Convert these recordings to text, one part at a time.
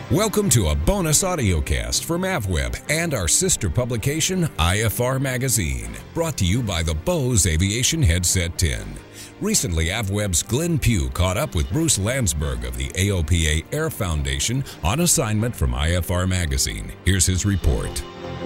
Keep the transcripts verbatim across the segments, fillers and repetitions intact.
Welcome to a bonus audiocast from AvWeb and our sister publication, I F R Magazine, brought to you by the Bose Aviation Headset ten. Recently, AvWeb's Glenn Pugh caught up with Bruce Landsberg of the A O P A Air Foundation on assignment from I F R Magazine. Here's his report.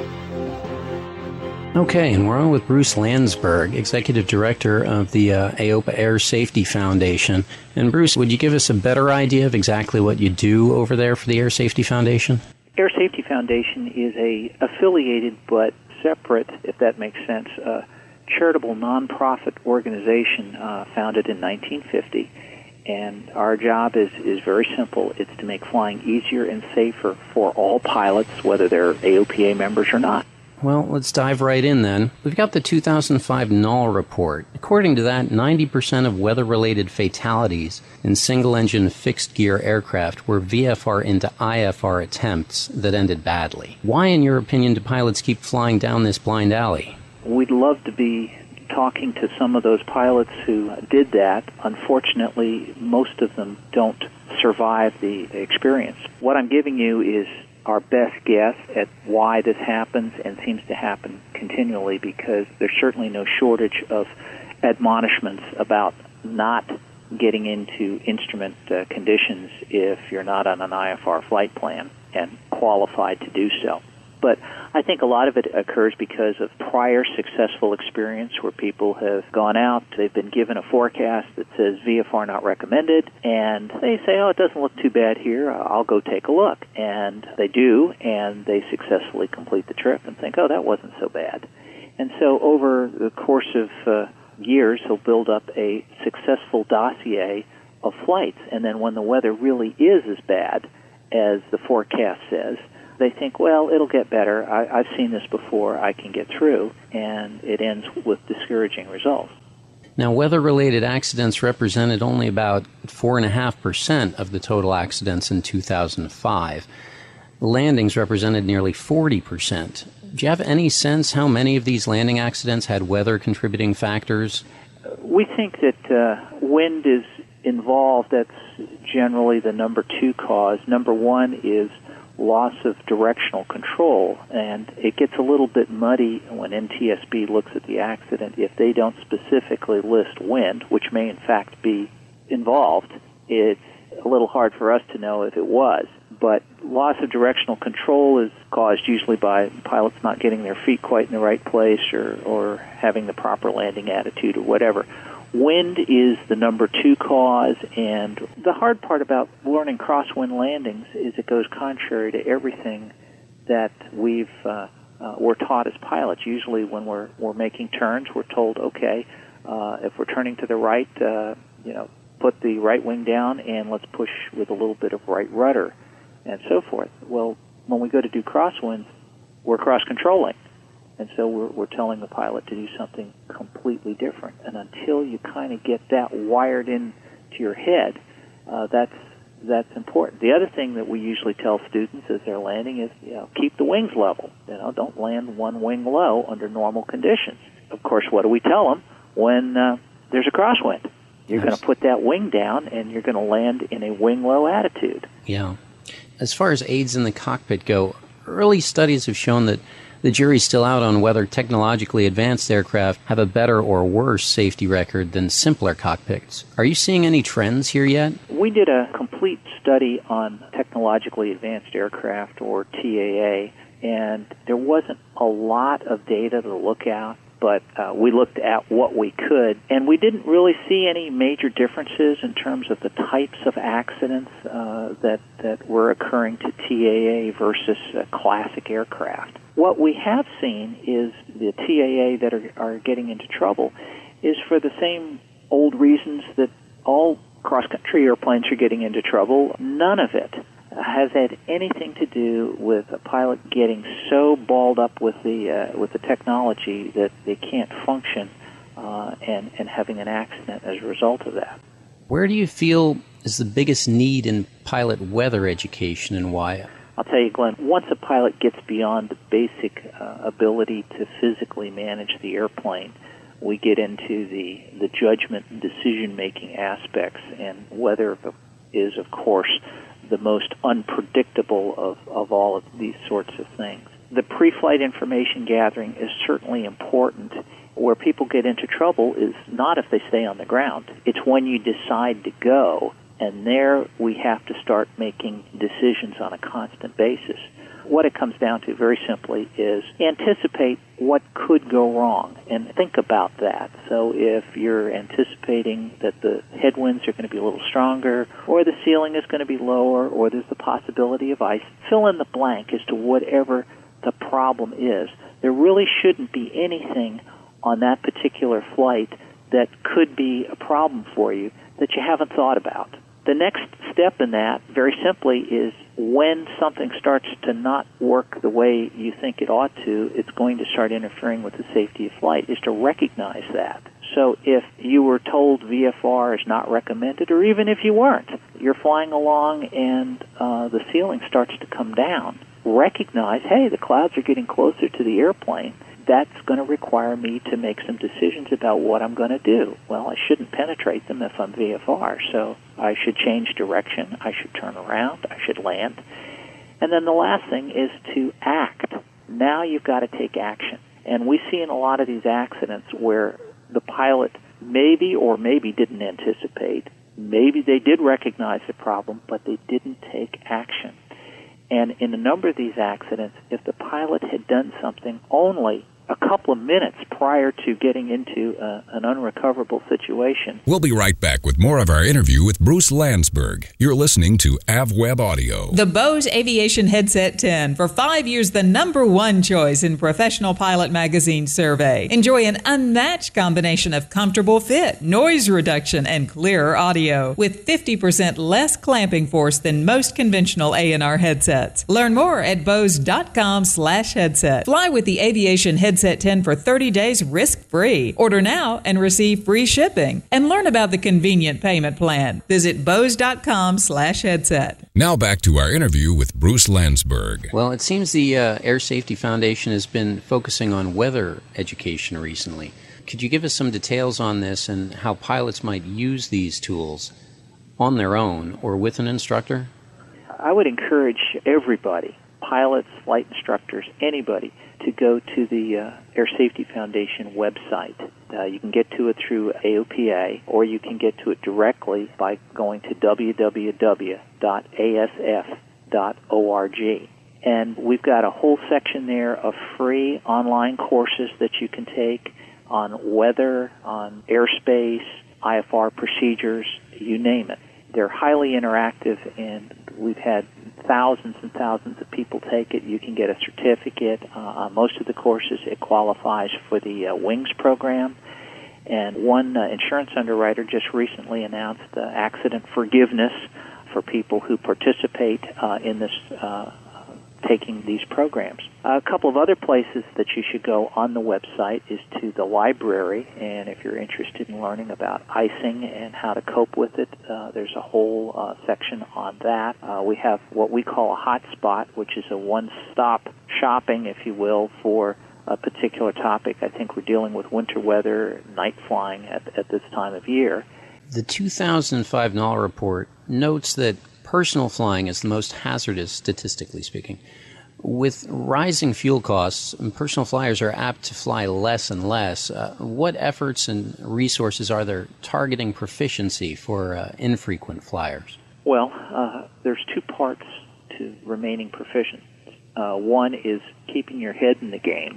Okay, and we're on with Bruce Landsberg, Executive Director of the uh, A O P A Air Safety Foundation. And Bruce, would you give us a better idea of exactly what you do over there for the Air Safety Foundation? Air Safety Foundation is a affiliated but separate, if that makes sense, uh, charitable nonprofit organization uh, founded in nineteen fifty. And our job is, is very simple. It's to make flying easier and safer for all pilots, whether they're A O P A members or not. Well, let's dive right in then. We've got the two thousand five N O L report. According to that, ninety percent of weather-related fatalities in single-engine fixed-gear aircraft were V F R into I F R attempts that ended badly. Why, in your opinion, do pilots keep flying down this blind alley? We'd love to be talking to some of those pilots who did that. Unfortunately, most of them don't survive the experience. What I'm giving you is our best guess at why this happens and seems to happen continually, because there's certainly no shortage of admonishments about not getting into instrument uh, conditions if you're not on an I F R flight plan and qualified to do so. But I think a lot of it occurs because of prior successful experience where people have gone out, they've been given a forecast that says V F R not recommended, and they say, oh, it doesn't look too bad here, I'll go take a look. And they do, and they successfully complete the trip and think, oh, that wasn't so bad. And so over the course of uh, years, he'll build up a successful dossier of flights. And then when the weather really is as bad as the forecast says, they think, well, it'll get better. I, I've seen this before. I can get through. And it ends with discouraging results. Now, weather-related accidents represented only about four point five percent of the total accidents in two thousand five. Landings represented nearly forty percent. Do you have any sense how many of these landing accidents had weather contributing factors? We think that uh, wind is involved. That's generally the number two cause. Number one is loss of directional control, and it gets a little bit muddy when N T S B looks at the accident if they don't specifically list wind, which may in fact be involved. It's a little hard for us to know if it was, but loss of directional control is caused usually by pilots not getting their feet quite in the right place or, or having the proper landing attitude or whatever. Wind is the number two cause, and the hard part about learning crosswind landings is it goes contrary to everything that we've uh, uh, we're taught as pilots. Usually, when we're we're making turns, we're told, okay, uh, if we're turning to the right, uh, you know, put the right wing down and let's push with a little bit of right rudder, and so forth. Well, when we go to do crosswinds, we're cross controlling. And so we're, we're telling the pilot to do something completely different. And until you kind of get that wired into your head, uh, that's that's important. The other thing that we usually tell students as they're landing is, you know, keep the wings level. You know, don't land one wing low under normal conditions. Of course, what do we tell them when uh, there's a crosswind? You're yes. going to put that wing down, and you're going to land in a wing low attitude. Yeah. As far as aids in the cockpit go, early studies have shown that the jury's still out on whether technologically advanced aircraft have a better or worse safety record than simpler cockpits. Are you seeing any trends here yet? We did a complete study on technologically advanced aircraft, or T A A, and there wasn't a lot of data to look at, but uh, we looked at what we could, and we didn't really see any major differences in terms of the types of accidents uh, that, that were occurring to T A A versus uh, classic aircraft. What we have seen is the T A A that are, are getting into trouble is for the same old reasons that all cross-country airplanes are getting into trouble. None of it has had anything to do with a pilot getting so balled up with the uh, with the technology that they can't function uh, and, and having an accident as a result of that. Where do you feel is the biggest need in pilot weather education, and why? I'll tell you, Glenn, once a pilot gets beyond the basic uh, ability to physically manage the airplane, we get into the, the judgment and decision-making aspects, and weather is, of course, the most unpredictable of, of all of these sorts of things. The pre-flight information gathering is certainly important. Where people get into trouble is not if they stay on the ground. It's when you decide to go, and there we have to start making decisions on a constant basis. What it comes down to, very simply, is anticipate what could go wrong and think about that. So if you're anticipating that the headwinds are going to be a little stronger, or the ceiling is going to be lower, or there's the possibility of ice, fill in the blank as to whatever the problem is. There really shouldn't be anything on that particular flight that could be a problem for you that you haven't thought about. The next step in that, very simply, is when something starts to not work the way you think it ought to, it's going to start interfering with the safety of flight, is to recognize that. So if you were told V F R is not recommended, or even if you weren't, you're flying along and uh, the ceiling starts to come down, recognize, hey, the clouds are getting closer to the airplane. That's going to require me to make some decisions about what I'm going to do. Well, I shouldn't penetrate them if I'm V F R, so I should change direction, I should turn around, I should land. And then the last thing is to act. Now you've got to take action. And we see in a lot of these accidents where the pilot maybe or maybe didn't anticipate, maybe they did recognize the problem, but they didn't take action. And in a number of these accidents, if the pilot had done something only a couple of minutes prior to getting into uh, an unrecoverable situation. We'll be right back with more of our interview with Bruce Landsberg. You're listening to AvWeb Audio. The Bose Aviation Headset ten, for five years the number one choice in Professional Pilot Magazine survey. Enjoy an unmatched combination of comfortable fit, noise reduction, and clearer audio with fifty percent less clamping force than most conventional A and R headsets. Learn more at bose.com slash headset. Fly with the Aviation Headset ten for thirty days risk-free. Order now and receive free shipping. And learn about the convenient payment plan. Visit bose.com slash headset. Now back to our interview with Bruce Landsberg. Well, it seems the uh, Air Safety Foundation has been focusing on weather education recently. Could you give us some details on this and how pilots might use these tools on their own or with an instructor? I would encourage everybody, pilots, flight instructors, anybody, to go to the uh, Air Safety Foundation website. Uh, you can get to it through A O P A, or you can get to it directly by going to w w w dot a s f dot org. And we've got a whole section there of free online courses that you can take on weather, on airspace, I F R procedures, you name it. They're highly interactive, and we've had thousands and thousands of people take it. You can get a certificate. Uh, on most of the courses, it qualifies for the uh, WINGS program. And one uh, insurance underwriter just recently announced uh, accident forgiveness for people who participate uh, in this uh taking these programs. A couple of other places that you should go on the website is to the library, and if you're interested in learning about icing and how to cope with it, uh, there's a whole uh, section on that. Uh, we have what we call a hotspot, which is a one-stop shopping, if you will, for a particular topic. I think we're dealing with winter weather, night flying at, at this time of year. The two thousand five N O L report notes that personal flying is the most hazardous, statistically speaking. With rising fuel costs, personal flyers are apt to fly less and less. Uh, what efforts and resources are there targeting proficiency for uh, infrequent flyers? Well, uh, there's two parts to remaining proficient. Uh, one is keeping your head in the game.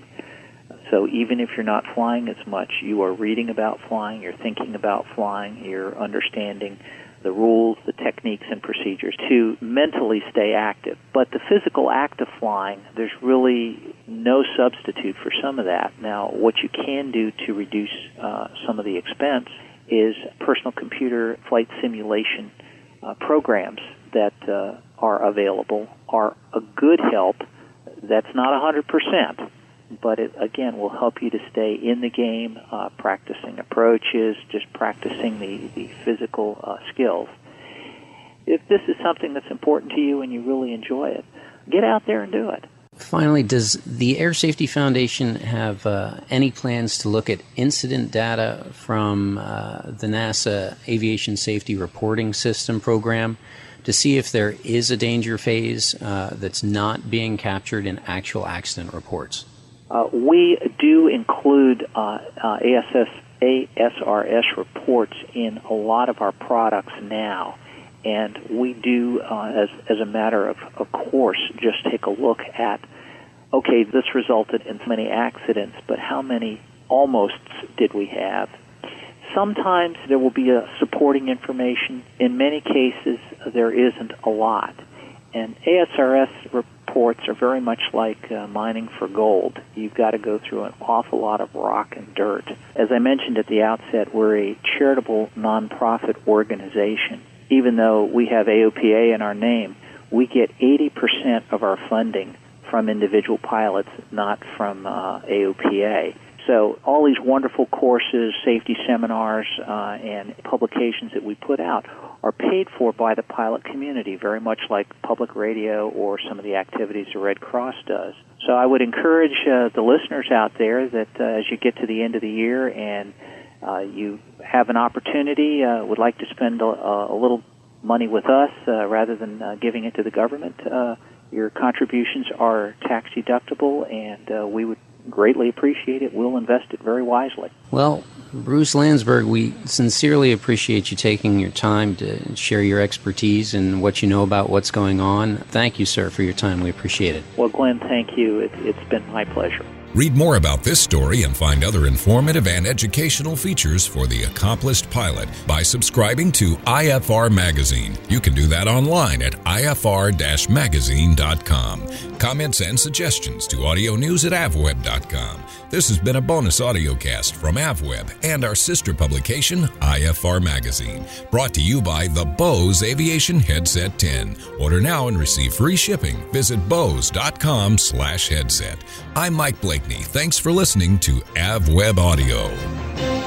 So even if you're not flying as much, you are reading about flying, you're thinking about flying, you're understanding the rules, the techniques, and procedures to mentally stay active. But the physical act of flying, there's really no substitute for some of that. Now, what you can do to reduce uh, some of the expense is personal computer flight simulation uh, programs that uh, are available are a good help. That's not one hundred percent. But it, again, will help you to stay in the game, uh, practicing approaches, just practicing the, the physical uh, skills. If this is something that's important to you and you really enjoy it, get out there and do it. Finally, does the Air Safety Foundation have uh, any plans to look at incident data from uh, the NASA Aviation Safety Reporting System program to see if there is a danger phase uh, that's not being captured in actual accident reports? Uh, we do include uh, uh, A S S, A S R S reports in a lot of our products now, and we do, uh, as, as a matter of, of course, just take a look at, okay, this resulted in so many accidents, but how many almosts did we have? Sometimes there will be a supporting information. In many cases, there isn't a lot. And A S R S reports are very much like uh, mining for gold. You've got to go through an awful lot of rock and dirt. As I mentioned at the outset, we're a charitable nonprofit organization. Even though we have A O P A in our name, we get eighty percent of our funding from individual pilots, not from uh, A O P A. So all these wonderful courses, safety seminars, uh, and publications that we put out are paid for by the pilot community, very much like public radio or some of the activities the Red Cross does. So I would encourage uh, the listeners out there that uh, as you get to the end of the year and uh, you have an opportunity, uh, would like to spend a, a little money with us uh, rather than uh, giving it to the government, uh, your contributions are tax deductible, and uh, we would greatly appreciate it. We'll invest it very wisely. Well, Bruce Landsberg, we sincerely appreciate you taking your time to share your expertise and what you know about what's going on. Thank you, sir, for your time. We appreciate it. Well, Glenn, thank you. It, it's been my pleasure. Read more about this story and find other informative and educational features for the accomplished pilot by subscribing to I F R Magazine. You can do that online at I F R magazine dot com. Comments and suggestions to audio news at avweb dot com. This has been a bonus audio cast from AvWeb and our sister publication, I F R Magazine, brought to you by the Bose Aviation Headset ten. Order now and receive free shipping. Visit bose dot com slash headset. I'm Mike Blakeney. Thanks for listening to AvWeb Audio.